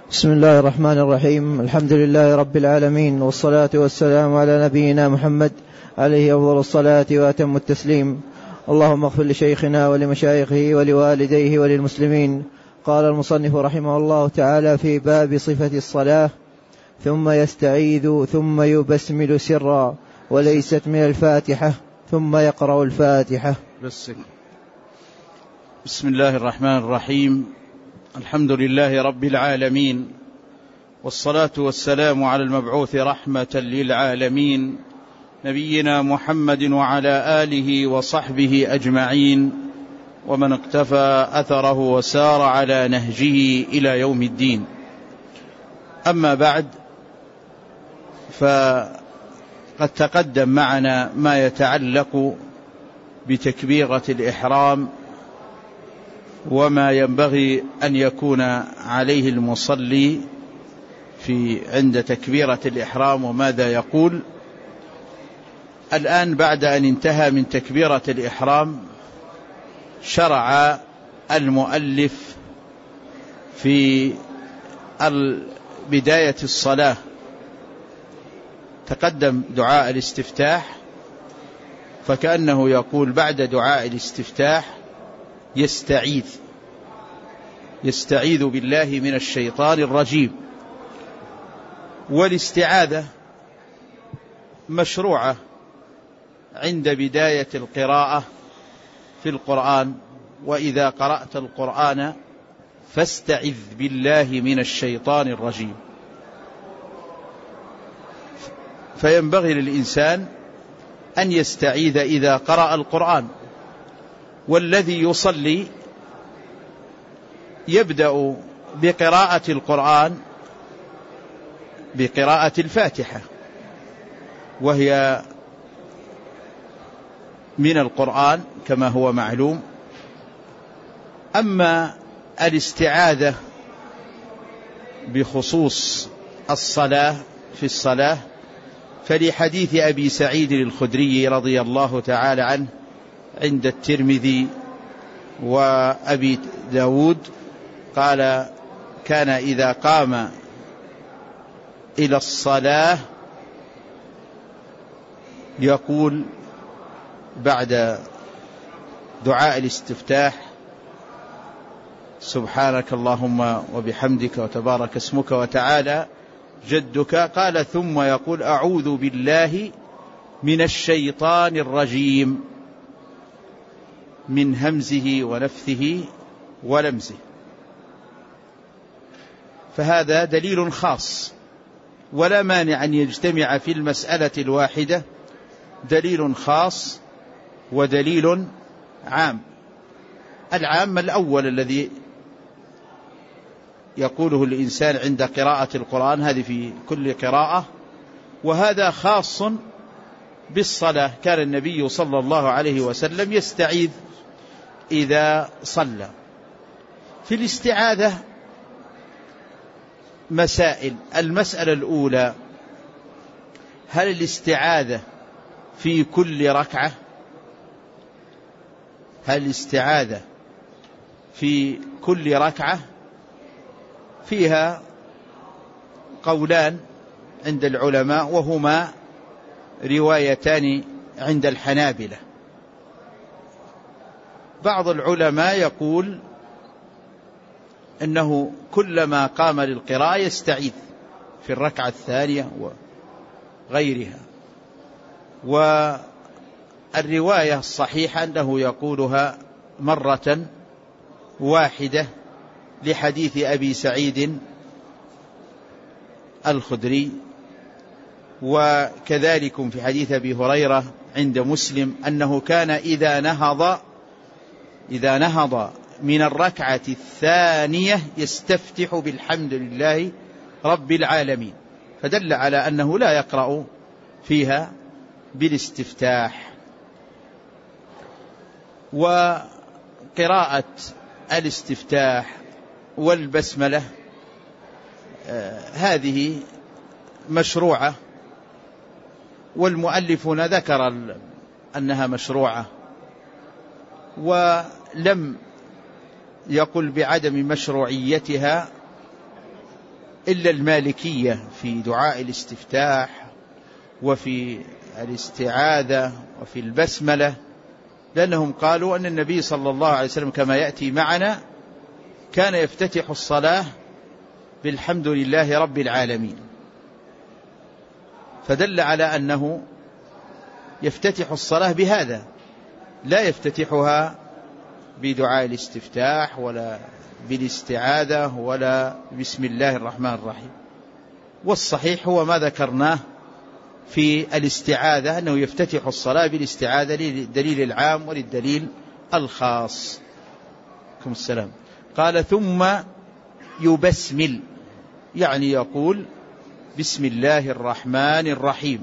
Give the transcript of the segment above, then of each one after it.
بسم الله الرحمن الرحيم. الحمد لله رب العالمين، والصلاة والسلام على نبينا محمد عليه أفضل الصلاة وأتم التسليم. اللهم اغفر لشيخنا ولمشايخه ولوالديه وللمسلمين. قال المصنف رحمه الله تعالى في باب صفة الصلاة: ثم يستعيذ ثم يبسمل سرا، وليست من الفاتحة، ثم يقرأ الفاتحة. بسم الله الرحمن الرحيم. الحمد لله رب العالمين، والصلاة والسلام على المبعوث رحمة للعالمين نبينا محمد وعلى آله وصحبه أجمعين، ومن اقتفى أثره وسار على نهجه إلى يوم الدين. أما بعد، فقد تقدم معنا ما يتعلق بتكبيرة الإحرام، وما ينبغي أن يكون عليه المصلي عند تكبيرة الإحرام، وماذا يقول. الآن بعد أن انتهى من تكبيرة الإحرام، شرع المؤلف في بداية الصلاة. تقدم دعاء الاستفتاح، فكأنه يقول بعد دعاء الاستفتاح يستعيذ بالله من الشيطان الرجيم. والاستعاذة مشروعة عند بداية القراءة في القرآن: وإذا قرأت القرآن فاستعذ بالله من الشيطان الرجيم. فينبغي للإنسان أن يستعيذ إذا قرأ القرآن. والذي يصلي يبدأ بقراءة القرآن بقراءة الفاتحة، وهي من القرآن كما هو معلوم. أما الاستعاذة بخصوص الصلاة في الصلاة، فلحديث أبي سعيد الخدري رضي الله تعالى عنه عند الترمذي وأبي داود قال: كان إذا قام إلى الصلاة يقول بعد دعاء الاستفتاح: سبحانك اللهم وبحمدك وتبارك اسمك وتعالى جدك. قال: ثم يقول: أعوذ بالله من الشيطان الرجيم، من همزه ونفثه ولمزه. فهذا دليل خاص، ولا مانع أن يجتمع في المسألة الواحدة دليل خاص ودليل عام. العام الأول الذي يقوله الإنسان عند قراءة القرآن، هذه في كل قراءة، وهذا خاص بالصلاة. كان النبي صلى الله عليه وسلم يستعيذ إذا صلى. في الاستعاذة مسائل. المسألة الأولى: هل الاستعاذة في كل ركعة؟ هل الاستعاذة في كل ركعة؟ فيها قولان عند العلماء، وهما روايتان عند الحنابلة. بعض العلماء يقول إنه كلما قام للقراءة يستعيذ في الركعة الثانية وغيرها. والرواية الصحيحة أنه يقولها مرة واحدة، لحديث أبي سعيد الخدري. وكذلك في حديث أبي هريرة عند مسلم أنه كان إذا نهض من الركعة الثانية يستفتح بالحمد لله رب العالمين، فدل على أنه لا يقرأ فيها بالاستفتاح. وقراءة الاستفتاح والبسملة هذه مشروعة، والمؤلفون ذكر أنها مشروعة، ولم يقل بعدم مشروعيتها إلا المالكية في دعاء الاستفتاح وفي الاستعاذة وفي البسملة، لأنهم قالوا أن النبي صلى الله عليه وسلم كما يأتي معنا كان يفتتح الصلاة بالحمد لله رب العالمين، فدل على أنه يفتتح الصلاة بهذا، لا يفتتحها بدعاء الاستفتاح ولا بالاستعاذة ولا بسم الله الرحمن الرحيم. والصحيح هو ما ذكرناه في الاستعاذة، أنه يفتتح الصلاة بالاستعاذة للدليل العام وللدليل الخاص. عليكم السلام. قال ثم يبسمل، يعني يقول بسم الله الرحمن الرحيم.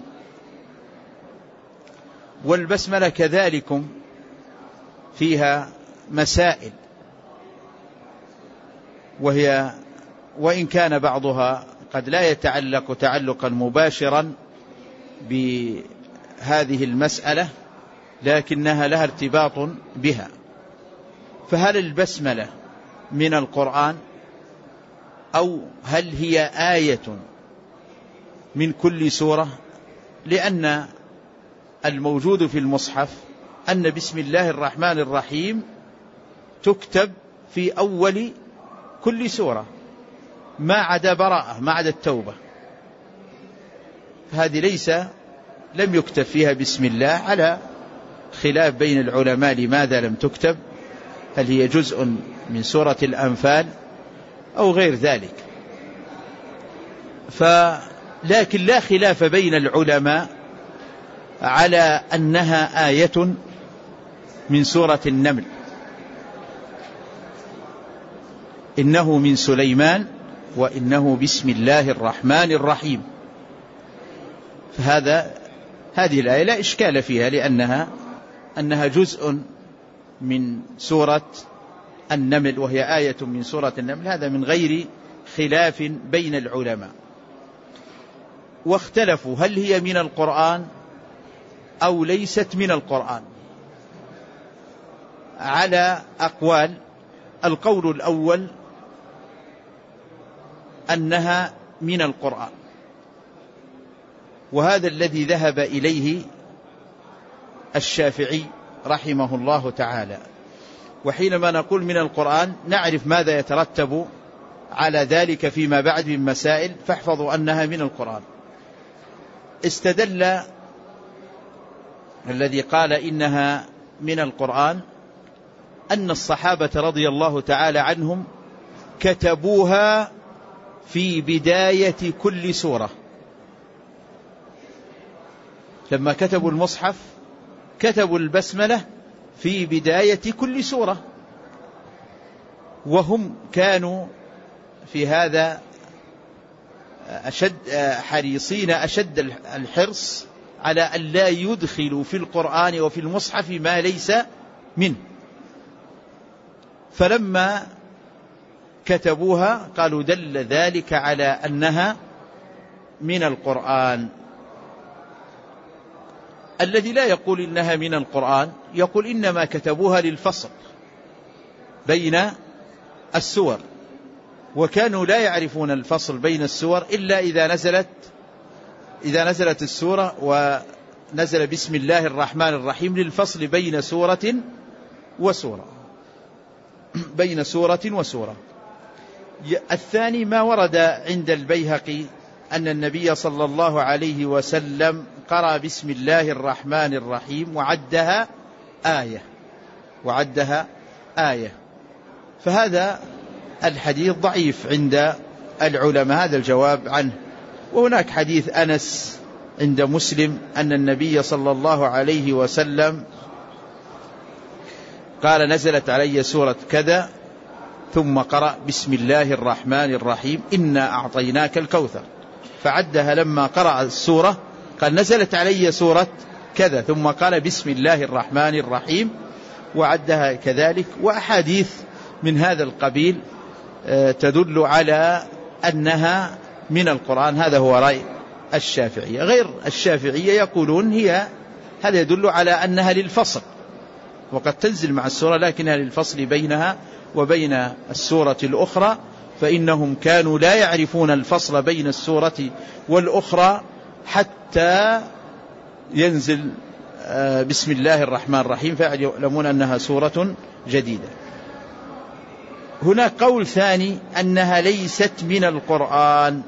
والبسملة كذلك فيها مسائل، وهي وإن كان بعضها قد لا يتعلق تعلقا مباشرا بهذه المسألة لكنها لها ارتباط بها. فهل البسملة من القرآن أو هل هي آية من كل سورة؟ لأن الموجود في المصحف أن بسم الله الرحمن الرحيم تكتب في أول كل سورة ما عدا براءة، ما عدا التوبة، هذه لم يكتب فيها بسم الله، على خلاف بين العلماء لماذا لم تكتب، هل هي جزء من سورة الأنفال أو غير ذلك. لكن لا خلاف بين العلماء على أنها آية من سورة النمل، إنه من سليمان وإنه بسم الله الرحمن الرحيم. هذه الآية لا إشكال فيها، لأنها جزء من سورة النمل، وهي آية من سورة النمل، هذا من غير خلاف بين العلماء. واختلفوا هل هي من القرآن أو ليست من القرآن على أقوال. القول الأول أنها من القرآن، وهذا الذي ذهب إليه الشافعي رحمه الله تعالى. وحينما نقول من القرآن نعرف ماذا يترتب على ذلك فيما بعد من مسائل، فاحفظوا أنها من القرآن. استدل الذي قال إنها من القرآن أن الصحابة رضي الله تعالى عنهم كتبوها في بداية كل سورة، لما كتبوا المصحف كتبوا البسملة في بداية كل سورة، وهم كانوا في هذا حريصين أشد الحرص على أن لا يدخلوا في القرآن وفي المصحف ما ليس منه. فلما كتبوها قالوا دل ذلك على أنها من القرآن. الذي لا يقول إنها من القرآن يقول إنما كتبوها للفصل بين السور، وكانوا لا يعرفون الفصل بين السور إلا إذا نزلت السورة ونزل بسم الله الرحمن الرحيم للفصل بين سورة وسورة. الثاني ما ورد عند البيهقي أن النبي صلى الله عليه وسلم قرأ بسم الله الرحمن الرحيم وعدها آية، فهذا الحديث ضعيف عند العلماء، هذا الجواب عنه. وهناك حديث أنس عند مسلم أن النبي صلى الله عليه وسلم قال نزلت علي سورة كذا ثم قرأ بسم الله الرحمن الرحيم إنا أعطيناك الكوثر، فعدها لما قرأ السورة قال نزلت علي سورة كذا ثم قال بسم الله الرحمن الرحيم وعدها كذلك. وأحاديث من هذا القبيل تدل على أنها من القرآن. هذا هو رأي الشافعية. غير الشافعية يقولون هذا يدل على أنها للفصل، وقد تنزل مع السورة لكنها للفصل بينها وبين السورة الأخرى، فإنهم كانوا لا يعرفون الفصل بين السورة والأخرى حتى ينزل بسم الله الرحمن الرحيم فيعلمون أنها سورة جديدة. هناك قول ثاني أنها ليست من القرآن،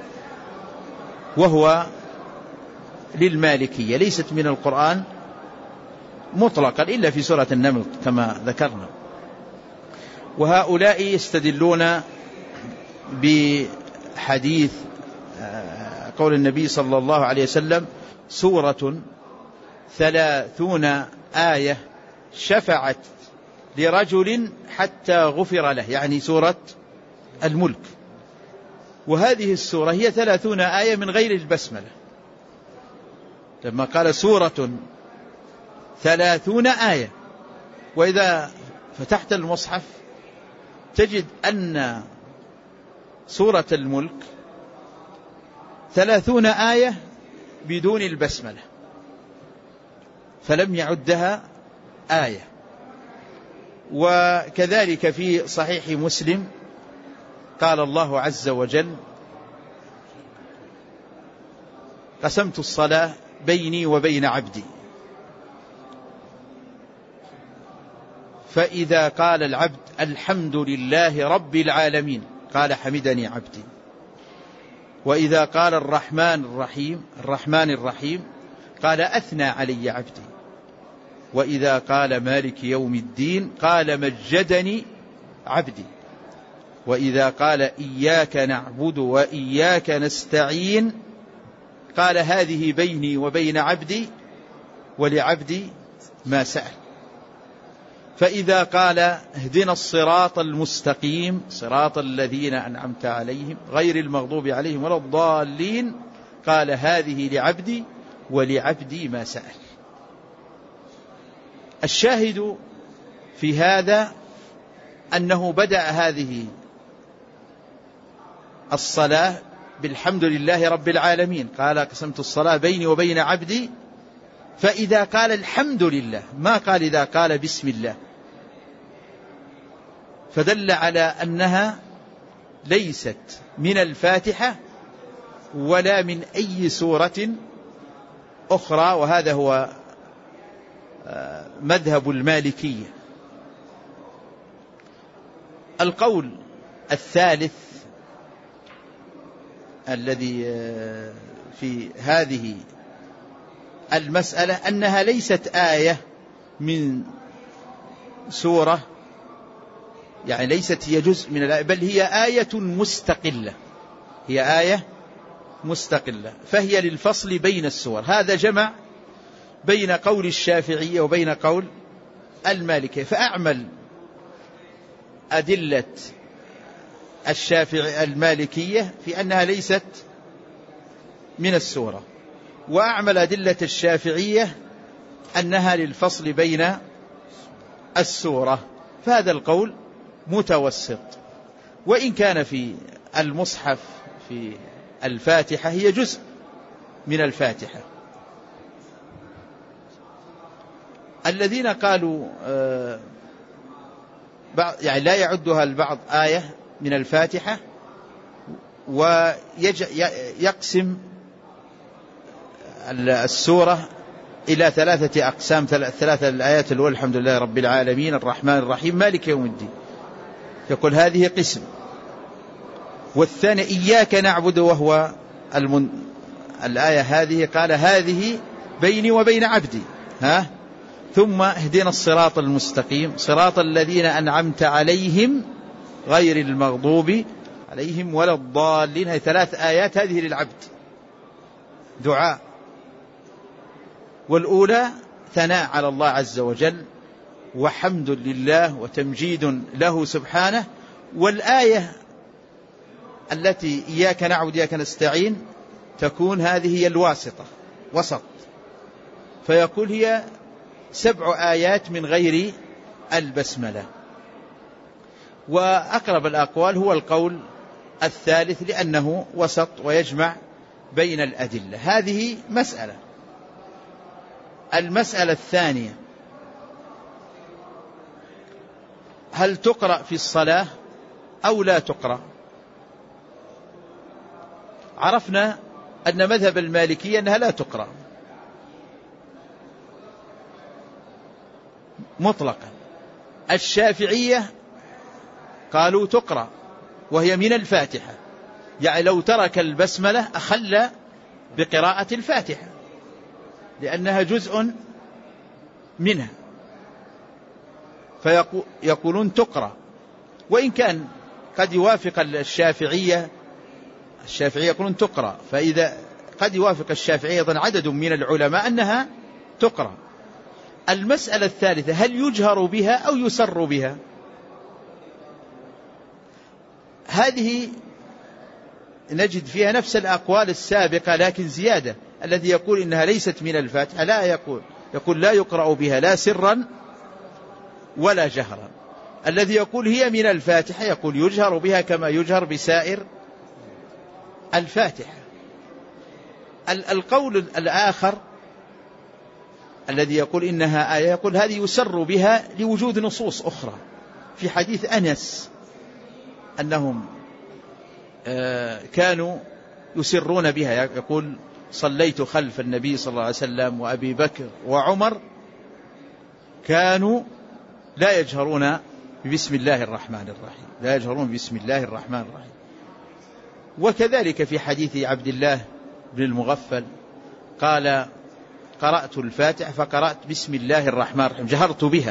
وهو للمالكية، ليست من القرآن مطلقا إلا في سورة النمل كما ذكرنا. وهؤلاء يستدلون بحديث قول النبي صلى الله عليه وسلم: سورة 30 آية شفعت لرجل حتى غفر له، يعني سورة الملك. وهذه السورة هي 30 آية من غير البسملة، لما قال سورة 30 آية. وإذا فتحت المصحف تجد أن سورة الملك 30 آية بدون البسملة، فلم يعدها آية. وكذلك في صحيح مسلم قال الله عز وجل: قسمت الصلاة بيني وبين عبدي، فإذا قال العبد الحمد لله رب العالمين قال حمدني عبدي، وإذا قال الرحمن الرحيم قال أثنى علي عبدي، وإذا قال مالك يوم الدين قال مجدني عبدي، وإذا قال إياك نعبد وإياك نستعين قال هذه بيني وبين عبدي ولعبدي ما سأل. فإذا قال اهدنا الصراط المستقيم صراط الذين أنعمت عليهم غير المغضوب عليهم ولا الضالين قال هذه لعبدي ولعبدي ما سأل. الشاهد في هذا أنه بدأ هذه الصلاة بالحمد لله رب العالمين، قال قسمت الصلاة بيني وبين عبدي، فإذا قال الحمد لله ما قال إذا قال بسم الله، فدل على أنها ليست من الفاتحة ولا من أي سورة أخرى. وهذا هو مذهب المالكية. القول الثالث الذي في هذه المسألة أنها ليست آية من سورة، يعني ليست هي جزء من الآية، بل هي آية مستقلة، هي آية مستقلة، فهي للفصل بين السور. هذا جمع بين قول الشافعية وبين قول المالكية، فأعمل أدلة المالكية في أنها ليست من السورة، وأعمل أدلة الشافعية أنها للفصل بين السورة. فهذا القول متوسط، وإن كان في المصحف في الفاتحة هي جزء من الفاتحة. الذين قالوا يعني لا يعدها البعض آية من الفاتحة، ويقسم السورة إلى 3 أقسام، 3 الآيات الأولى الحمد لله رب العالمين الرحمن الرحيم مالك يوم الدين، يقول هذه قسم. والثاني إياك نعبد، وهو الآية هذه قال هذه بيني وبين عبدي، ثم اهدنا الصراط المستقيم صراط الذين أنعمت عليهم غير المغضوب عليهم ولا الضالين. هذه 3 آيات هذه للعبد دعاء. والأولى ثناء على الله عز وجل وحمد لله وتمجيد له سبحانه. والآية التي إياك نعبد إياك نستعين تكون هذه هي الواسطة، وسط، فيقول هي 7 آيات من غير البسملة. وأقرب الأقوال هو القول الثالث لأنه وسط ويجمع بين الأدلة. هذه مسألة. المسألة الثانية: هل تقرأ في الصلاة أو لا تقرأ؟ عرفنا أن مذهب المالكية أنها لا تقرأ مطلقا. الشافعية قالوا تقرأ وهي من الفاتحة، يعني لو ترك البسملة أخل بقراءة الفاتحة لأنها جزء منها، فيقولون تقرأ. وإن كان قد يوافق الشافعية يقولون تقرأ، فإذا قد يوافق الشافعية أيضا عدد من العلماء أنها تقرأ. المسألة الثالثة هل يجهر بها أو يسر بها؟ هذه نجد فيها نفس الأقوال السابقة لكن زيادة. الذي يقول إنها ليست من الفاتحة لا يقول لا يقرأ بها لا سرا ولا جهرا. الذي يقول هي من الفاتحة يقول يجهر بها كما يجهر بسائر الفاتحة. القول الآخر الذي يقول إنها آية يقول هذه يسر بها لوجود نصوص أخرى. في حديث أنس أنهم كانوا يسرون بها، يقول صليت خلف النبي صلى الله عليه وسلم وأبي بكر وعمر كانوا لا يجهرون بسم الله الرحمن الرحيم، وكذلك في حديث عبد الله بن المغفل قال قرأت الفاتحة فقرأت بسم الله الرحمن الرحيم جهرت بها،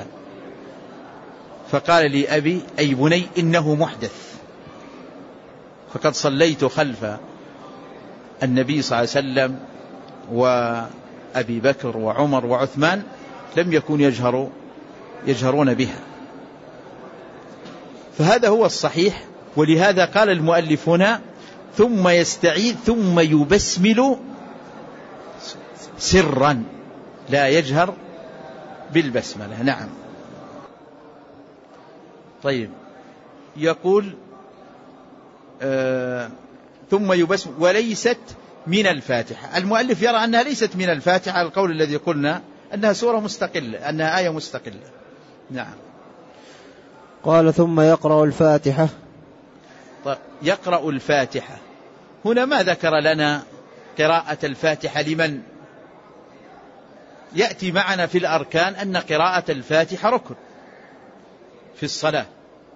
فقال لي أبي أي بني إنه محدث، فقد صليت خلف النبي صلى الله عليه وسلم وأبي بكر وعمر وعثمان لم يكن يجهرون بها. فهذا هو الصحيح. ولهذا قال المؤلف هنا ثم يستعيذ ثم يبسمل سرا لا يجهر بالبسملة. نعم. طيب يقول ثم يبسمل وليست من الفاتحة. المؤلف يرى أنها ليست من الفاتحة، القول الذي قلنا أنها سورة مستقلة، أنها آية مستقلة. نعم. قال ثم يقرأ الفاتحة. طيب يقرأ الفاتحة هنا ما ذكر لنا قراءة الفاتحة لمن؟ يأتي معنا في الأركان أن قراءة الفاتحة ركن في الصلاة،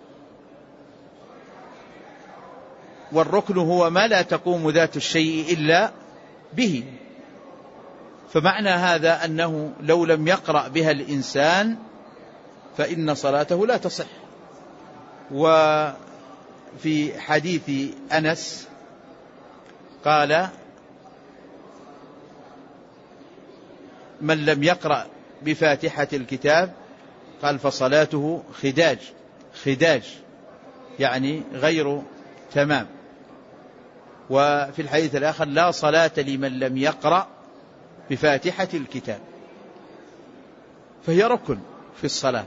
والركن هو ما لا تقوم ذات الشيء إلا به. فمعنى هذا أنه لو لم يقرأ بها الإنسان فإن صلاته لا تصح. وفي حديث أنس قال من لم يقرأ بفاتحة الكتاب قال فصلاته خداج يعني غير تمام. وفي الحديث الآخر لا صلاة لمن لم يقرأ بفاتحة الكتاب، فهي ركن في الصلاة.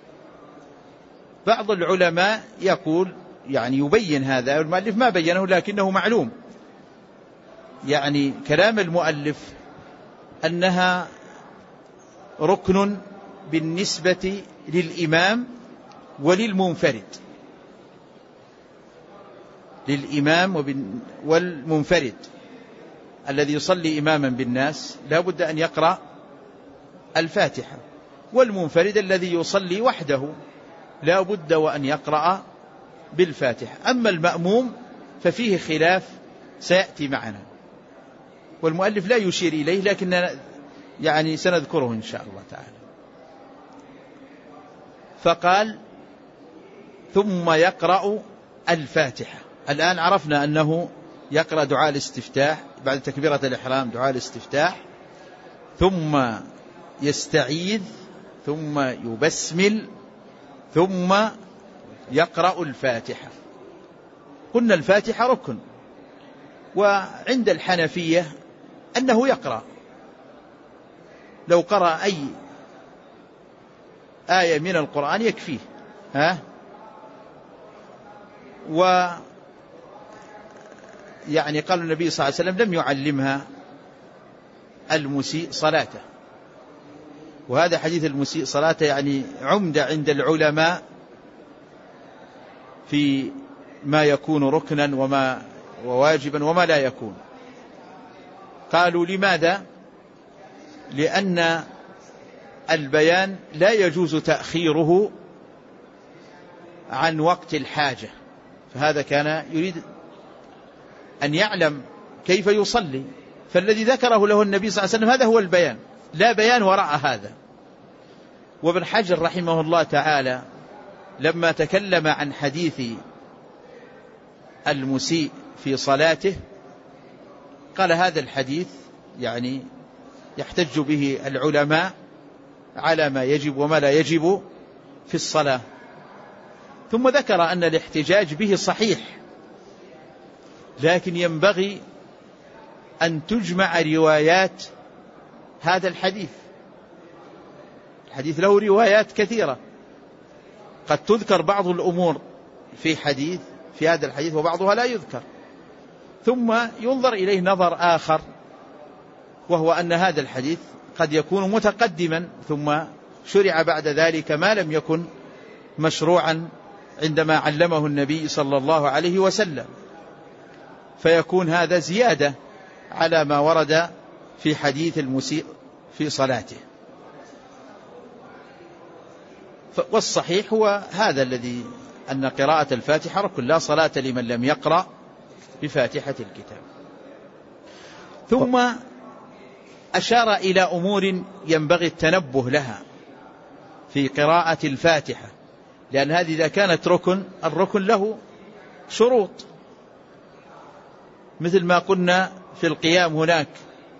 بعض العلماء يقول يعني يبين هذا، المؤلف ما بينه لكنه معلوم، يعني كلام المؤلف أنها ركن بالنسبة للإمام وللمنفرد، للإمام والمنفرد الذي يصلي إماما بالناس لا بد أن يقرأ الفاتحة، والمنفرد الذي يصلي وحده لا بد وأن يقرأ بالفاتحة. أما المأموم ففيه خلاف سيأتي معنا، والمؤلف لا يشير إليه لكن يعني سنذكره إن شاء الله تعالى. فقال ثم يقرأ الفاتحة. الآن عرفنا أنه يقرأ دعاء الاستفتاح بعد تكبيرة الإحرام، دعاء الاستفتاح، ثم يستعيذ ثم يبسمل ثم يقرأ الفاتحة. قلنا الفاتحة ركن، وعند الحنفية أنه يقرأ لو قرأ أي آية من القرآن يكفيه، يعني قال النبي صلى الله عليه وسلم لم يعلمها المسيء صلاته، وهذا حديث المسيء صلاته يعني عمدة عند العلماء في ما يكون ركنا وما وواجبا وما لا يكون. قالوا لماذا؟ لأن البيان لا يجوز تأخيره عن وقت الحاجة، فهذا كان يريد أن يعلم كيف يصلي، فالذي ذكره له النبي صلى الله عليه وسلم هذا هو البيان، لا بيان وراء هذا. وابن حجر رحمه الله تعالى لما تكلم عن حديث المسيء في صلاته قال هذا الحديث يعني يحتج به العلماء على ما يجب وما لا يجب في الصلاة. ثم ذكر أن الاحتجاج به صحيح، لكن ينبغي أن تجمع روايات هذا الحديث. الحديث له روايات كثيرة، قد تذكر بعض الأمور في هذا الحديث وبعضها لا يذكر، ثم ينظر إليه نظر آخر، وهو أن هذا الحديث قد يكون متقدما ثم شرع بعد ذلك ما لم يكن مشروعا عندما علمه النبي صلى الله عليه وسلم، فيكون هذا زيادة على ما ورد في حديث المسيء في صلاته. والصحيح هو هذا الذي أن قراءة الفاتحة ركن، لا صلاة لمن لم يقرأ بفاتحة الكتاب. ثم أشار إلى أمور ينبغي التنبه لها في قراءة الفاتحة، لأن هذه إذا كانت ركن، الركن له شروط، مثل ما قلنا في القيام هناك،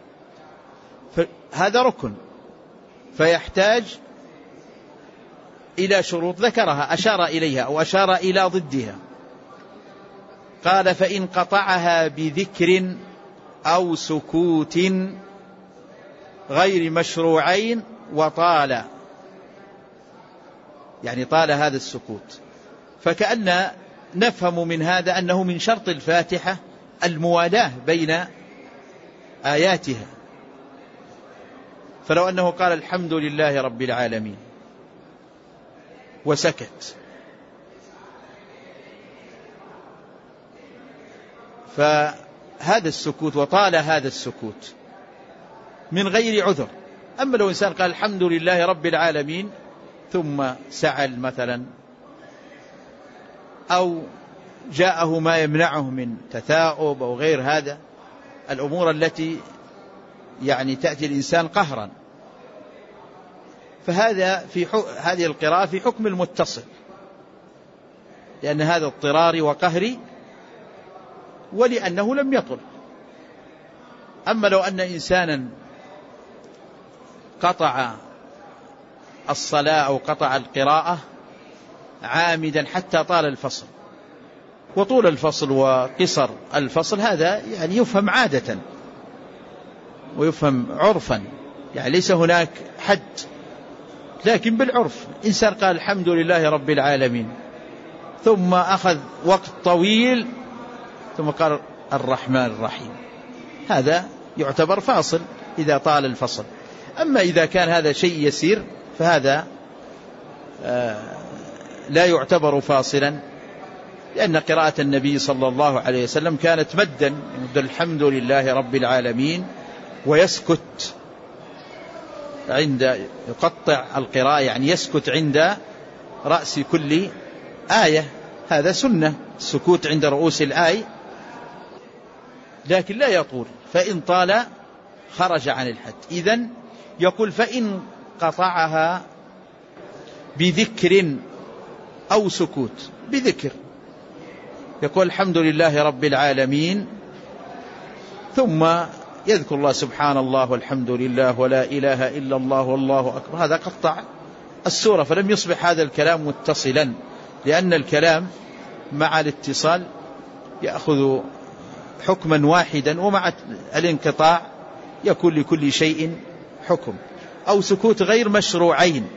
هذا ركن فيحتاج إلى شروط ذكرها، أشار إليها أو أشار إلى ضدها. قال فإن قطعها بذكر أو سكوت غير مشروعين وطال، يعني طال هذا السكوت، فكأن نفهم من هذا أنه من شرط الفاتحة الموالاة بين آياتها. فلو أنه قال الحمد لله رب العالمين وسكت، فهذا السكوت وطال هذا السكوت من غير عذر. أما لو إنسان قال الحمد لله رب العالمين ثم سعل مثلا، أو جاءه ما يمنعه من تثاؤب أو غير هذا الأمور التي يعني تأتي الإنسان قهرا، فهذا هذه القراءة في حكم المتصل، لأن هذا اضطراري وقهري ولأنه لم يطل. أما لو أن إنسانا قطع الصلاة أو قطع القراءة عامدا حتى طال الفصل، وطول الفصل وقصر الفصل هذا يعني يفهم عادة ويفهم عرفا، يعني ليس هناك حد، لكن بالعرف إنسان قال الحمد لله رب العالمين ثم أخذ وقت طويل ثم قال الرحمن الرحيم، هذا يعتبر فاصل إذا طال الفصل. أما إذا كان هذا شيء يسير فهذا لا يعتبر فاصلا، لأن قراءة النبي صلى الله عليه وسلم كانت مدا، يمد الحمد لله رب العالمين ويسكت عند يقطع القراءة، يعني يسكت عند رأس كل آية، هذا سنة السكوت عند رؤوس الآية، لكن لا يطول، فإن طال خرج عن الحد. إذن يقول فإن قطعها بذكر أو سكوت، بذكر يقول الحمد لله رب العالمين ثم يذكر الله سبحان الله والحمد لله ولا إله إلا الله والله أكبر، هذا قطع السورة، فلم يصبح هذا الكلام متصلا، لأن الكلام مع الاتصال يأخذ حكما واحدا، ومع الانقطاع يكون لكل شيء حكم. أو سكوت غير مشروعين.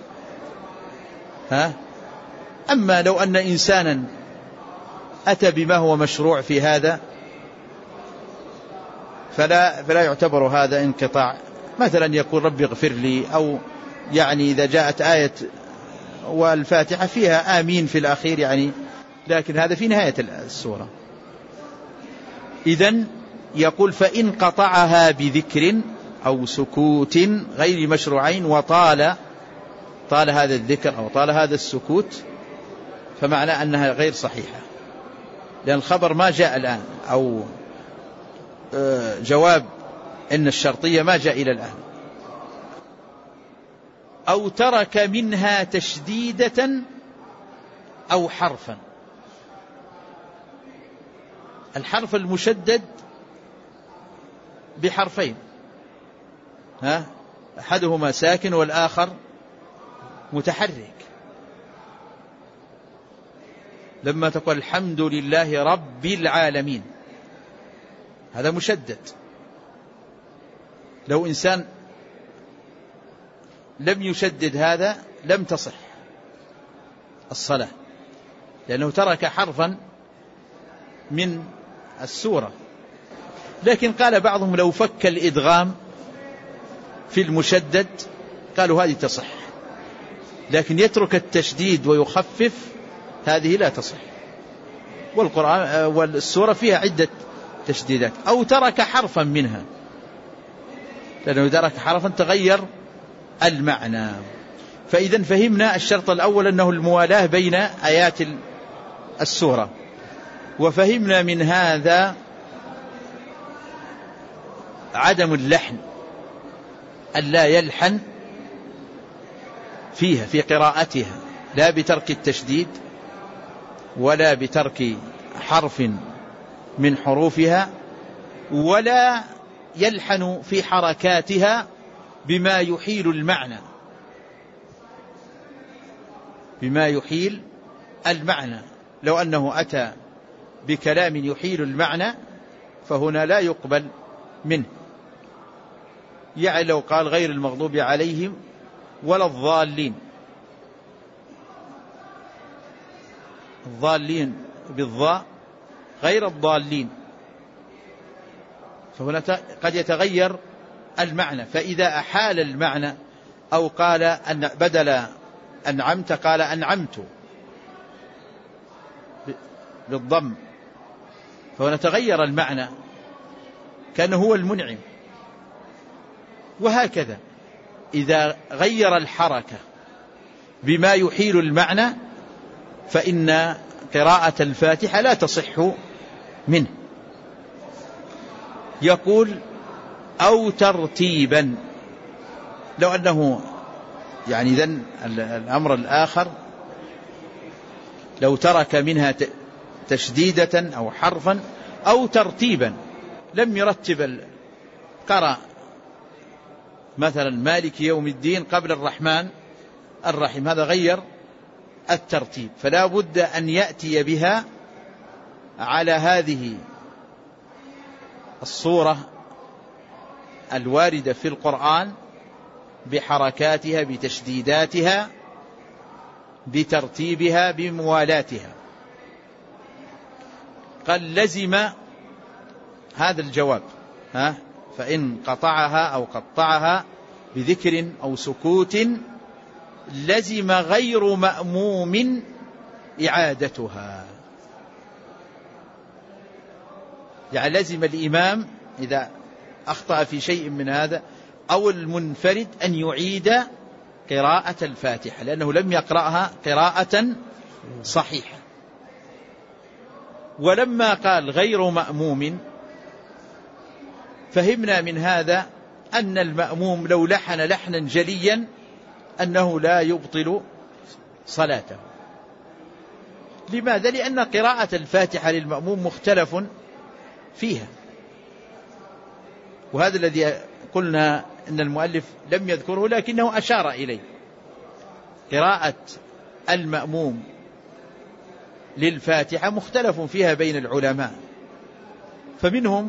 أما لو أن إنسانا أتى بما هو مشروع في هذا فلا يعتبر هذا انقطاع، مثلا يقول ربي اغفر لي، أو يعني إذا جاءت آية والفاتحة فيها آمين في الأخير يعني، لكن هذا في نهاية السورة. إذن يقول فإن قطعها بذكر أو سكوت غير مشروعين وطال هذا الذكر أو طال هذا السكوت، فمعنى أنها غير صحيحة، لأن الخبر ما جاء الآن، أو جواب إن الشرطية ما جاء إلى الآن. أو ترك منها تشديدة أو حرفا. الحرف المشدد بحرفين، أحدهما ساكن والآخر متحرك. لما تقول الحمد لله رب العالمين هذا مشدد. لو إنسان لم يشدد هذا لم تصح الصلاة، لأنه ترك حرفا من السورة. لكن قال بعضهم لو فك الإدغام في المشدد قالوا هذه تصح، لكن يترك التشديد ويخفف هذه لا تصح. والقرآن والسورة فيها عدة تشديدات. أو ترك حرفا منها، لأنه ترك حرفا تغير المعنى. فإذا فهمنا الشرط الأول أنه الموالاة بين آيات السورة، وفهمنا من هذا عدم اللحن، ألا يلحن فيها في قراءتها، لا بترك التشديد ولا بترك حرف من حروفها، ولا يلحن في حركاتها بما يحيل المعنى، بما يحيل المعنى. لو أنه أتى بكلام يحيل المعنى فهنا لا يقبل منه. يعني لو قال غير المغضوب عليهم ولا الضالين، الضالين بالضاء غير الضالين، فهنا قد يتغير المعنى. فإذا أحال المعنى أو قال أن بدل أنعمت قال أنعمت بالضم، فهنا تغير المعنى كأنه هو المنعم. وهكذا إذا غير الحركة بما يحيل المعنى فإن قراءة الفاتحة لا تصح منه. يقول أو ترتيبا، لو أنه يعني إذن الأمر الآخر لو ترك منها تشديدة أو حرفا أو ترتيبا، لم يرتب، قرأ مثلا مالك يوم الدين قبل الرحمن الرحيم، هذا غير الترتيب، فلا بد أن يأتي بها على هذه الصورة الواردة في القرآن بحركاتها بتشديداتها بترتيبها بموالاتها. قال لزم هذا الجواب، فإن قطعها أو قطعها بذكر أو سكوت لزم غير مأموم إعادتها. يعني لزم الإمام إذا أخطأ في شيء من هذا أو المنفرد أن يعيد قراءة الفاتحة، لأنه لم يقرأها قراءة صحيحة. ولما قال غير مأموم فهمنا من هذا أن المأموم لو لحن لحنا جليا أنه لا يبطل صلاته. لماذا؟ لأن قراءة الفاتحة للمأموم مختلف فيها، وهذا الذي قلنا أن المؤلف لم يذكره لكنه أشار إليه. قراءة المأموم للفاتحة مختلف فيها بين العلماء، فمنهم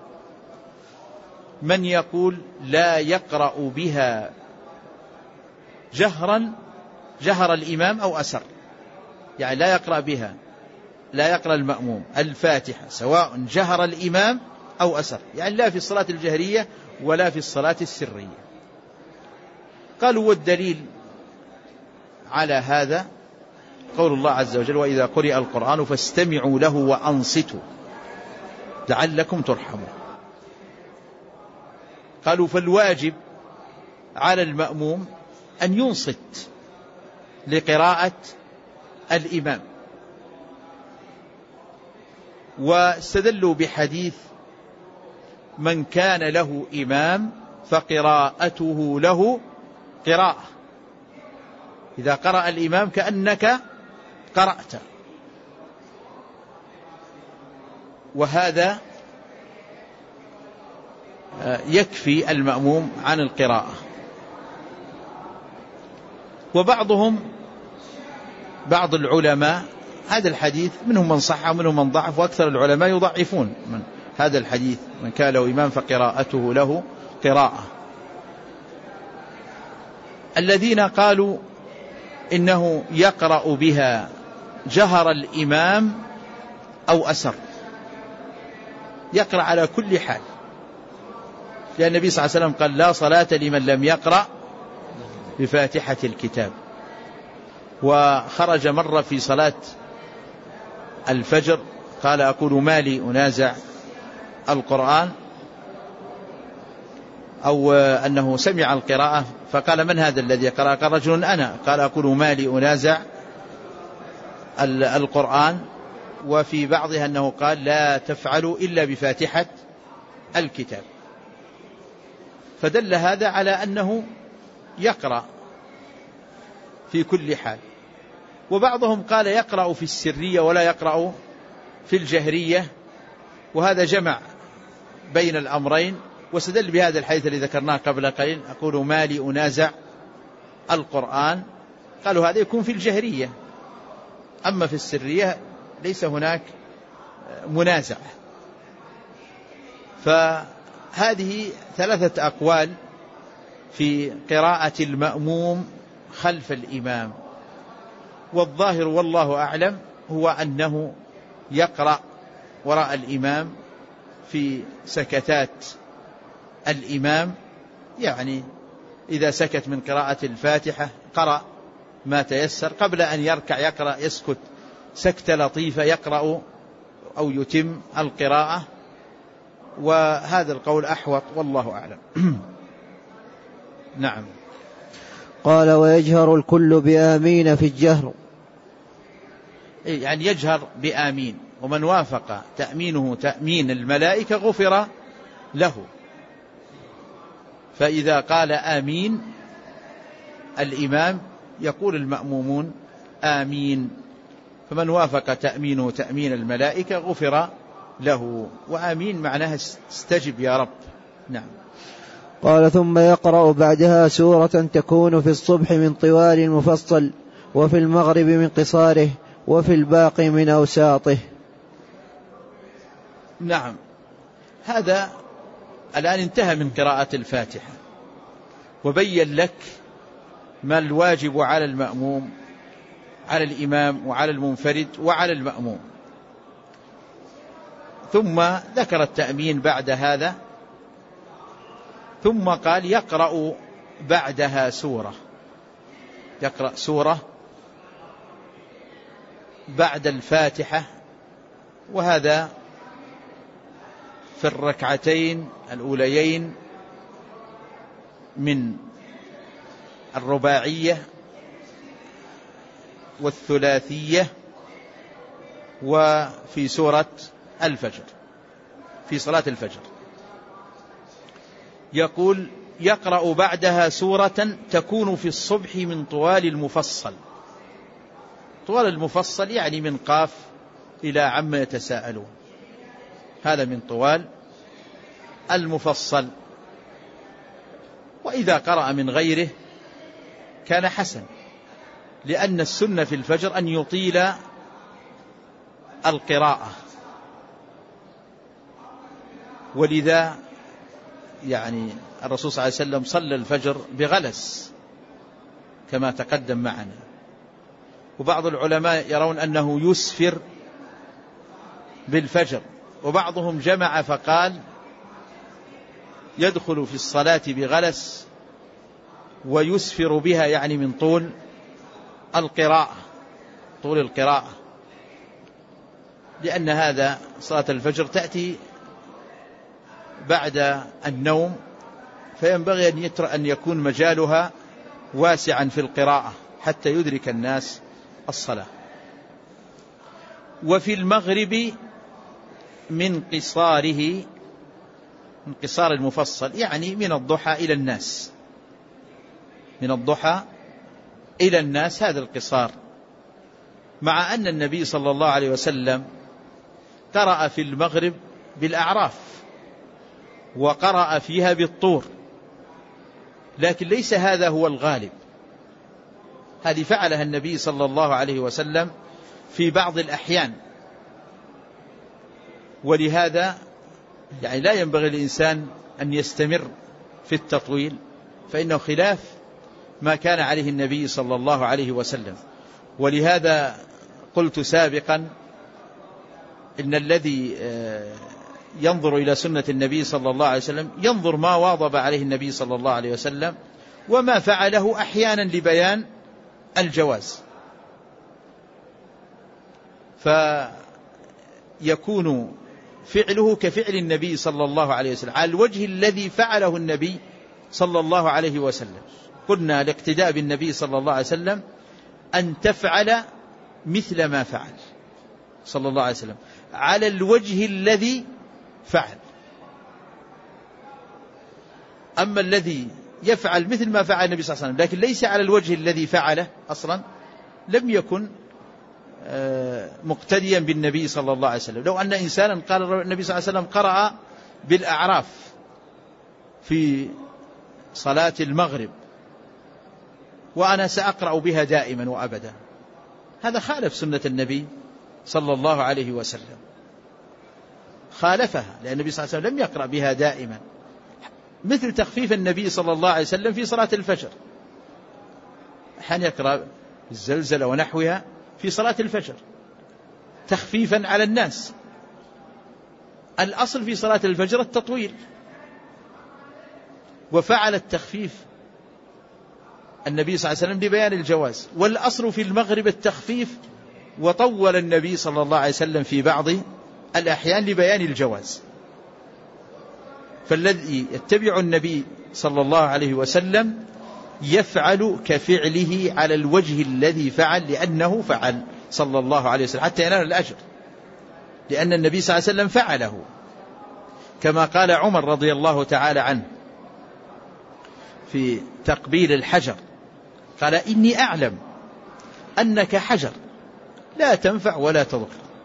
من يقول لا يقرأ بها جهرا، جهر الإمام أو أسر، يعني لا يقرأ بها، لا يقرأ المأموم الفاتحة سواء جهر الإمام أو أسر، يعني لا في الصلاة الجهرية ولا في الصلاة السرية. قالوا والدليل على هذا قول الله عز وجل وإذا قرئ القرآن فاستمعوا له وأنصتوا لعلكم ترحمون. قالوا فالواجب على المأموم أن ينصت لقراءة الإمام، واستدلوا بحديث من كان له إمام فقراءته له قراءة، إذا قرأ الإمام كأنك قرأت. وهذا يكفي المأموم عن القراءة. بعض العلماء هذا الحديث منهم من صح ومنهم من ضعف، وأكثر العلماء يضعفون من هذا الحديث من كان له إمام فقراءته له قراءة. الذين قالوا إنه يقرأ بها جهر الإمام أو أسر، يقرأ على كل حال، لأن النبي صلى الله عليه وسلم قال لا صلاة لمن لم يقرأ بفاتحة الكتاب. وخرج مرة في صلاة الفجر قال أقول ما لي أنازع القرآن، أو أنه سمع القراءة فقال من هذا الذي قرأ؟ قال رجل أنا. قال أقول ما لي أنازع القرآن. وفي بعضها أنه قال لا تفعلوا إلا بفاتحة الكتاب. فدل هذا على أنه يقرأ في كل حال. وبعضهم قال يقرأ في السرية ولا يقرأ في الجهرية، وهذا جمع بين الأمرين، واستدل بهذا الحديث الذي ذكرناه قبل قليل أقول ما لي أنازع القرآن. قالوا هذا يكون في الجهرية، أما في السرية ليس هناك منازع. فهذه 3 أقوال في قراءة المأموم خلف الإمام، والظاهر والله أعلم هو أنه يقرأ وراء الإمام في سكتات الإمام، يعني إذا سكت من قراءة الفاتحة قرأ ما تيسر، قبل أن يركع يقرأ يسكت سكتة لطيفة يقرأ أو يتم القراءة. وهذا القول أحوط والله أعلم. نعم. قال ويجهر الكل بآمين في الجهر، يعني يجهر بآمين، ومن وافق تأمينه تأمين الملائكة غفر له. فإذا قال آمين الإمام يقول المأمومون آمين، فمن وافق تأمينه تأمين الملائكة غفر له. وآمين معناها استجب يا رب. نعم. قال ثم يقرأ بعدها سورة تكون في الصبح من طوال المفصل، وفي المغرب من قصاره، وفي الباقي من أوساطه. نعم. هذا الآن انتهى من قراءة الفاتحة، وبين لك ما الواجب على المأموم، على الإمام وعلى المنفرد وعلى المأموم. ثم ذكر التأمين بعد هذا، ثم قال يقرأ بعدها سورة، يقرأ سورة بعد الفاتحة، وهذا في الركعتين الأوليين من الرباعية والثلاثية، وفي سورة الفجر، في صلاة الفجر. يقول يقرأ بعدها سورة تكون في الصبح من طوال المفصل. طوال المفصل يعني من قاف إلى عما يتساءلون، هذا من طوال المفصل. وإذا قرأ من غيره كان حسن، لأن السنة في الفجر أن يطيل القراءة، ولذا يعني الرسول صلى الله عليه وسلم صلى الفجر بغلس كما تقدم معنا. وبعض العلماء يرون أنه يسفر بالفجر، وبعضهم جمع فقال يدخل في الصلاة بغلس ويسفر بها، يعني من طول القراءة، طول القراءة، لأن هذا صلاة الفجر تأتي بعد النوم، فينبغي أن يكون مجالها واسعا في القراءة حتى يدرك الناس الصلاة. وفي المغرب من قصاره، من قصار المفصل، يعني من الضحى إلى الناس، من الضحى إلى الناس هذا القصار، مع أن النبي صلى الله عليه وسلم قرأ في المغرب بالأعراف وقرأ فيها بالطور، لكن ليس هذا هو الغالب. هذه فعلها النبي صلى الله عليه وسلم في بعض الأحيان، ولهذا يعني لا ينبغي الإنسان أن يستمر في التطويل، فإنه خلاف ما كان عليه النبي صلى الله عليه وسلم. ولهذا قلت سابقا إن الذي ينظر إلى سنة النبي صلى الله عليه وسلم ينظر ما واظب عليه النبي صلى الله عليه وسلم وما فعله أحيانا لبيان الجواز، فيكون فعله كفعل النبي صلى الله عليه وسلم على الوجه الذي فعله النبي صلى الله عليه وسلم. قلنا الاقتداء بالنبي صلى الله عليه وسلم أن تفعل مثل ما فعل صلى الله عليه وسلم على الوجه الذي فعل. أما الذي يفعل مثل ما فعل النبي صلى الله عليه وسلم لكن ليس على الوجه الذي فعله أصلا لم يكن مقتديا بالنبي صلى الله عليه وسلم. لو أن إنسانا قال النبي صلى الله عليه وسلم قرأ بالأعراف في صلاة المغرب وأنا سأقرأ بها دائما وأبدا، هذا خالف سنة النبي صلى الله عليه وسلم، خالفها، لأن النبي صلى الله عليه وسلم لم يقرأ بها دائما، مثل تخفيف النبي صلى الله عليه وسلم في صلاة الفجر، أحيانا يقرأ الزلزلة ونحوها في صلاة الفجر تخفيفا على الناس. الأصل في صلاة الفجر التطويل، وفعل التخفيف النبي صلى الله عليه وسلم لبيان الجواز، والأصل في المغرب التخفيف، وطول النبي صلى الله عليه وسلم في بعض الأحيان لبيان الجواز. فالذي يتبع النبي صلى الله عليه وسلم يفعل كفعله على الوجه الذي فعل، لأنه فعل صلى الله عليه وسلم حتى ينال الأجر، لأن النبي صلى الله عليه وسلم فعله، كما قال عمر رضي الله تعالى عنه في تقبيل الحجر، قال إني أعلم أنك حجر لا تنفع ولا تضر،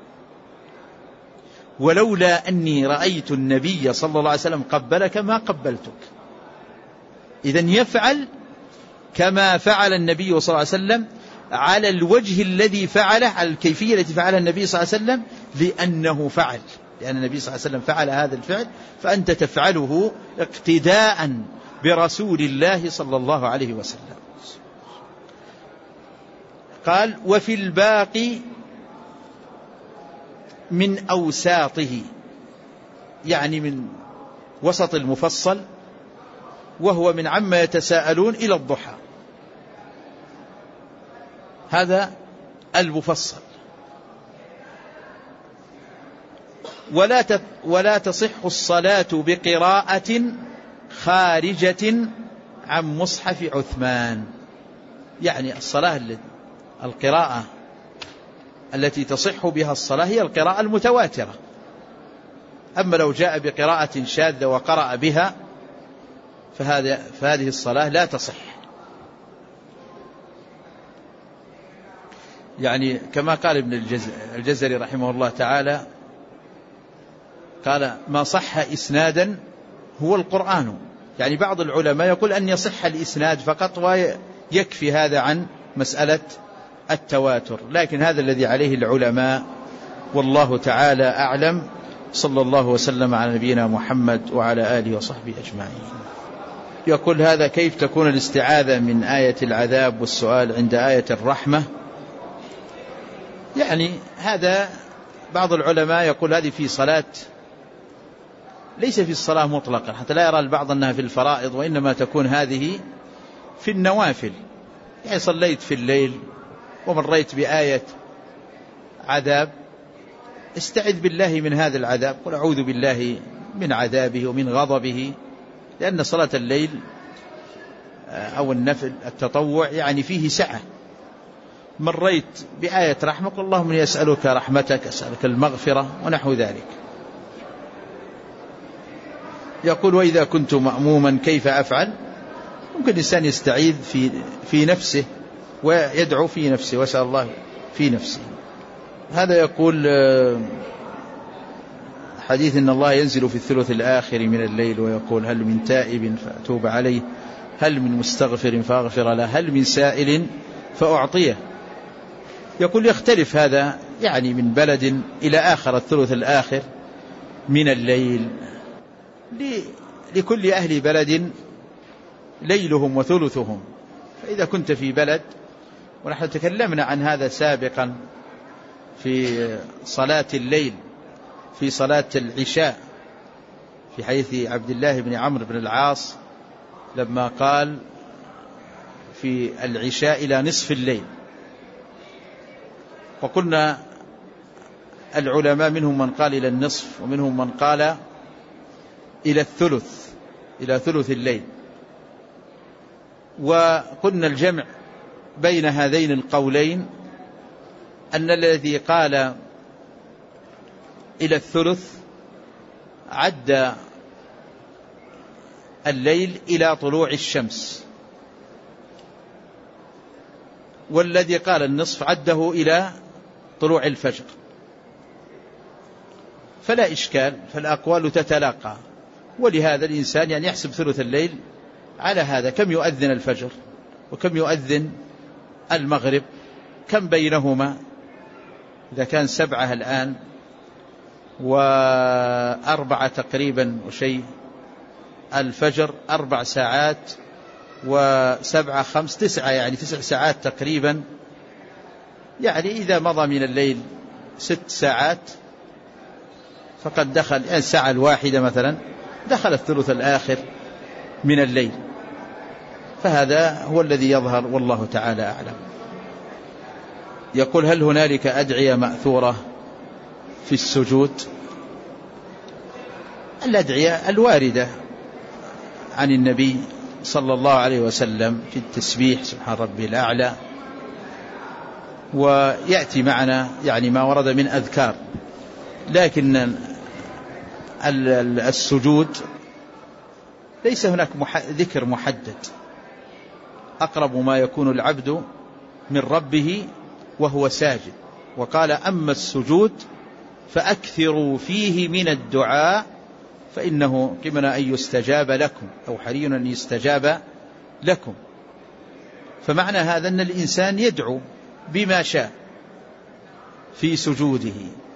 ولولا أني رأيت النبي صلى الله عليه وسلم قبلك ما قبلتك. إذن يفعل كما فعل النبي صلى الله عليه وسلم على الوجه الذي فعله، على الكيفية التي فعلها النبي صلى الله عليه وسلم، لأنه فعل، لأن النبي صلى الله عليه وسلم فعل هذا الفعل، فأنت تفعله اقتداء برسول الله صلى الله عليه وسلم. قال وفي الباقي من أوساطه، يعني من وسط المفصل، وهو من عما يتساءلون إلى الضحى، هذا المفصل. ولا تصح الصلاة بقراءة خارجة عن مصحف عثمان، يعني القراءة التي تصح بها الصلاة هي القراءة المتواترة. أما لو جاء بقراءة شاذة وقرأ بها فهذه الصلاة لا تصح. يعني كما قال ابن الجزري رحمه الله تعالى، قال ما صح إسنادا هو القرآن. يعني بعض العلماء يقول أن يصح الإسناد فقط ويكفي هذا عن مسألة التواتر، لكن هذا الذي عليه العلماء والله تعالى أعلم. صلى الله وسلم على نبينا محمد وعلى آله وصحبه أجمعين. يقول هذا كيف تكون الاستعاذة من آية العذاب والسؤال عند آية الرحمة؟ يعني هذا بعض العلماء يقول هذه في صلاة، ليس في الصلاة مطلقا، حتى لا يرى البعض أنها في الفرائض، وإنما تكون هذه في النوافل. يعني صليت في الليل ومريت بآية عذاب، استعذ بالله من هذا العذاب، قل أعوذ بالله من عذابه ومن غضبه، لأن صلاة الليل أو النفل التطوع يعني فيه سعة. مريت بآية رحمة قل اللهم إني أسألك رحمتك، أسألك المغفرة ونحو ذلك. يقول وإذا كنت مأموما كيف أفعل؟ ممكن الإنسان يستعيذ في نفسه ويدعو في نفسه ويسأل الله في نفسه. هذا يقول حديث إن الله ينزل في الثلث الآخر من الليل ويقول هل من تائب فأتوب عليه، هل من مستغفر فأغفر له، هل من سائل فأعطيه. يقول يختلف هذا يعني من بلد إلى آخر الثلث الآخر من الليل، لكل أهل بلد ليلهم وثلثهم. فإذا كنت في بلد، ونحن تكلمنا عن هذا سابقا في صلاة الليل في صلاة العشاء في حديث عبد الله بن عمرو بن العاص لما قال في العشاء إلى نصف الليل، وقلنا العلماء منهم من قال إلى النصف ومنهم من قال إلى الثلث، إلى ثلث الليل. وقلنا الجمع بين هذين القولين أن الذي قال إلى الثلث عد الليل إلى طلوع الشمس، والذي قال النصف عده إلى طلوع الفجر، فلا إشكال، فالأقوال تتلاقى. ولهذا الإنسان يعني يحسب ثلث الليل على هذا، كم يؤذن الفجر وكم يؤذن المغرب، كم بينهما، إذا كان 7 الآن و4 تقريبا وشيء الفجر 4 ساعات و7 5 9، يعني 9 ساعات تقريبا. يعني إذا مضى من الليل 6 ساعات فقد دخل، يعني الساعة الواحدة مثلا دخل الثلث الآخر من الليل. فهذا هو الذي يظهر والله تعالى أعلم. يقول هل هنالك أدعية مأثورة في السجود؟ الأدعية الواردة عن النبي صلى الله عليه وسلم في التسبيح سبحان ربي الأعلى، ويأتي معنا يعني ما ورد من أذكار. لكن السجود ليس هناك ذكر محدد، أقرب ما يكون العبد من ربه وهو ساجد. وقال أما السجود فأكثروا فيه من الدعاء فإنه قمنا أن يستجاب لكم أو حري أن يستجاب لكم. فمعنى هذا أن الإنسان يدعو بما شاء في سجوده.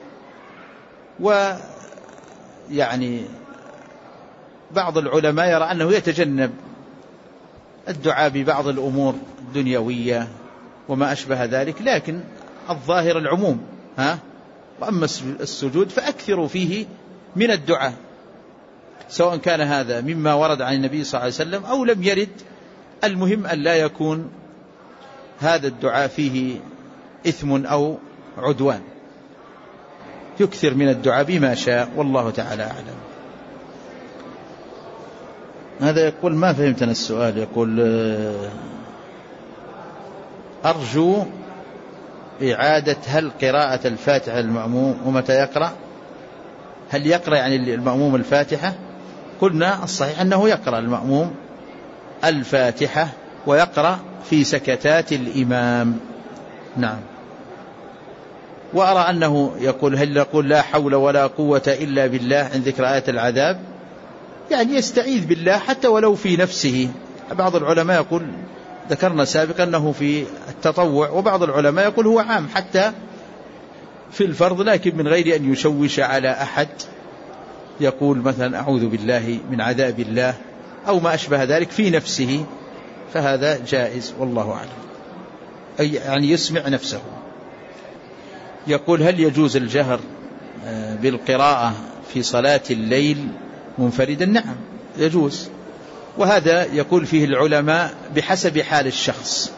ويعني بعض العلماء يرى أنه يتجنب الدعاء ببعض الأمور الدنيوية وما أشبه ذلك، لكن الظاهر العموم. وأما السجود فأكثروا فيه من الدعاء، سواء كان هذا مما ورد عن النبي صلى الله عليه وسلم أو لم يرد. المهم أن لا يكون هذا الدعاء فيه إثم أو عدوان، يكثر من الدعاء بما شاء والله تعالى أعلم. هذا يقول ما فهمتنا السؤال. يقول أرجو إعادة هل قراءة الفاتحة للمأموم ومتى يقرأ؟ هل يقرأ يعني المأموم الفاتحة؟ قلنا الصحيح أنه يقرأ المأموم الفاتحة ويقرأ في سكتات الإمام. نعم. وأرى أنه يقول هل يقول لا حول ولا قوة إلا بالله عند ذكر آية العذاب؟ يعني يستعيذ بالله حتى ولو في نفسه. بعض العلماء يقول ذكرنا سابقا أنه في التطوع، وبعض العلماء يقول هو عام حتى في الفرض، لكن من غير أن يشوش على أحد. يقول مثلا أعوذ بالله من عذاب الله أو ما أشبه ذلك في نفسه، فهذا جائز والله أعلم، أي يعني يسمع نفسه. يقول هل يجوز الجهر بالقراءة في صلاة الليل منفردا؟ نعم يجوز، وهذا يقول فيه العلماء بحسب حال الشخص.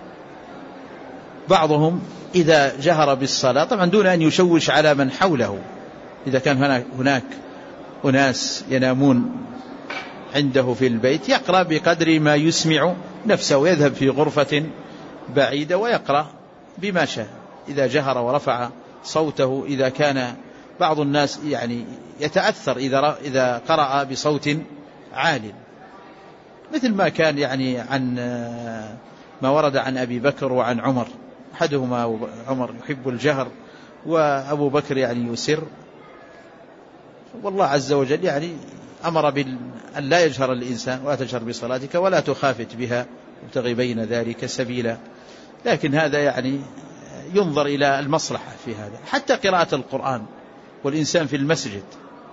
بعضهم إذا جهر بالصلاة طبعا دون أن يشوش على من حوله، إذا كان هناك أناس ينامون عنده في البيت يقرأ بقدر ما يسمع نفسه، ويذهب في غرفة بعيدة ويقرأ بما شاء، إذا جهر ورفع صوته. إذا كان بعض الناس يعني يتأثر إذا قرأ بصوت عال، مثل ما كان يعني عن ما ورد عن أبي بكر وعن عمر، أحدهما عمر يحب الجهر وأبو بكر يعني يسر، والله عز وجل يعني أمر أن لا يجهر الإنسان ولا تجهر بصلاتك ولا تخافت بها وابتغي بين ذلك سبيلا. لكن هذا يعني ينظر إلى المصلحة في هذا. حتى قراءة القرآن والإنسان في المسجد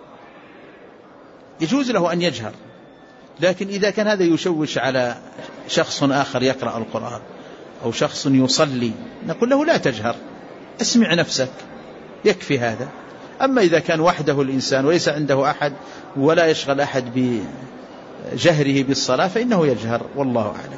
يجوز له أن يجهر، لكن إذا كان هذا يشوش على شخص آخر يقرأ القرآن أو شخص يصلي نقول له لا تجهر، اسمع نفسك، يكفي هذا. أما إذا كان وحده الإنسان وليس عنده أحد ولا يشغل أحد بجهره بالصلاة فإنه يجهر، والله أعلم.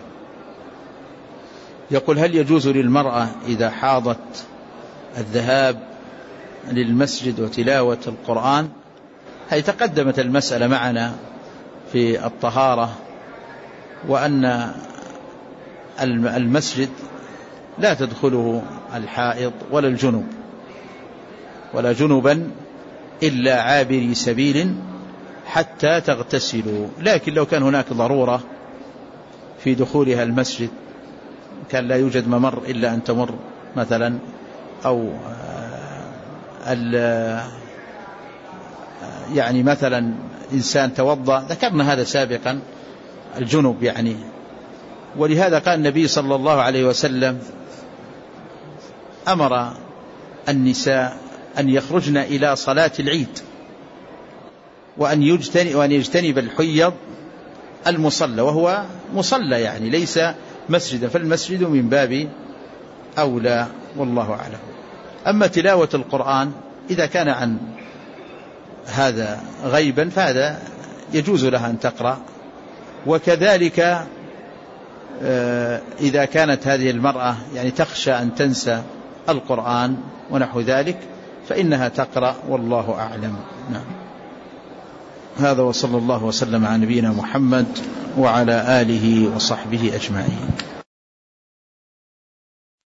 يقول: هل يجوز للمرأة إذا حاضت الذهاب للمسجد وتلاوة القرآن؟ هي تقدمت المسألة معنا في الطهارة، وأن المسجد لا تدخله الحائض ولا الجنب ولا جنبا إلا عابري سبيل حتى تغتسلوا. لكن لو كان هناك ضرورة في دخولها المسجد، كان لا يوجد ممر إلا أن تمر مثلا، أو يعني مثلا إنسان توضأ، ذكرنا هذا سابقا، الجنب يعني. ولهذا قال النبي صلى الله عليه وسلم: أمر النساء أن يخرجن إلى صلاة العيد وأن يجتنب الحيض المصلى، وهو مصلى يعني ليس مسجدا، فالمسجد من باب أولى، والله أعلم. أما تلاوة القرآن إذا كان عن هذا غيبا فهذا يجوز لها أن تقرأ، وكذلك إذا كانت هذه المرأة يعني تخشى أن تنسى القرآن ونحو ذلك فإنها تقرأ، والله أعلم. نعم. هذا وصلى الله وسلم على نبينا محمد وعلى آله وصحبه أجمعين.